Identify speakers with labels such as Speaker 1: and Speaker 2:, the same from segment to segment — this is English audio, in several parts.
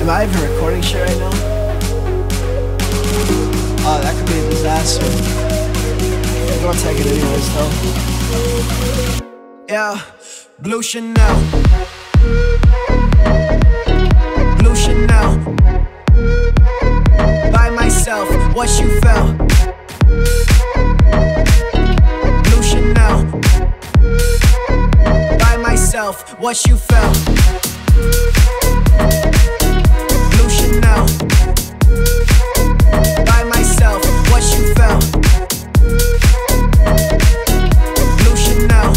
Speaker 1: Am I even recording shit right now? Oh, that could be a disaster. I'm gonna take it anyways though. Yeah, Blue Chanel. Blue Chanel. By myself, what you felt. Blue Chanel. By myself, what you felt. Blue Chanel. By myself, what you felt. Blue Chanel.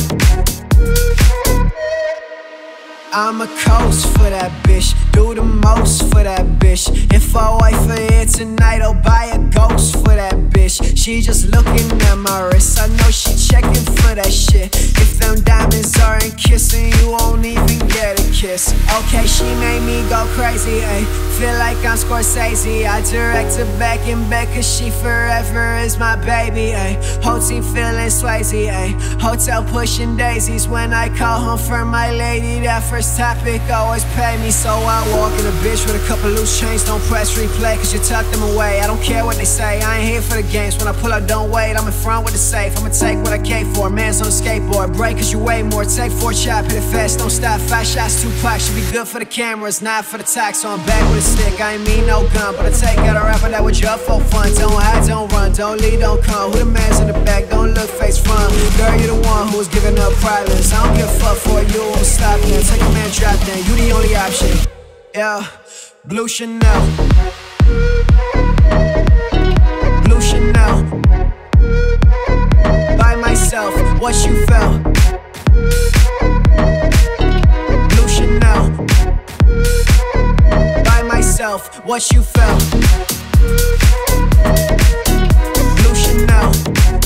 Speaker 1: I'm a coast for that bitch, do the most for that bitch. If I wait for it tonight, I'll buy a ghost for that bitch. She just looking at my wrist, I know she checking for that shit. If them diamonds aren't kissing, you won't even get a kiss. Okay, she made me go crazy, ayy. Feel like I'm Scorsese, I direct her back in bed, cause she forever is my baby, ayy. Whole team feeling Swayze, ayy. Hotel pushing daisies when I call home for my lady. That first topic always pay me, so I walk in a bitch with a couple loose chains. Don't press replay, cause you tuck them away. I don't care what they say, I ain't here for the games. When I pull up, don't wait, I'm in front with the safe. I'ma take what I came for, man's on a skateboard. Break cause you weigh more, take 4 shots, hit it fast, don't stop. 5 shots, 2 packs, should be good for the cameras, not for the tax. So I'm back with a stick, I ain't mean no gun, but I take out a rapper that was just for fun. Don't hide, don't run, don't lead, don't come. Who the man's in the back, don't look face front. Girl, you the one who was giving up privates. I don't give a fuck for you, I'm stopping it. Take a man, drop down, you the only option. Yeah, Blue Chanel. Blue Chanel. By myself, what you felt. Blue Chanel. By myself, what you felt. Blue Chanel.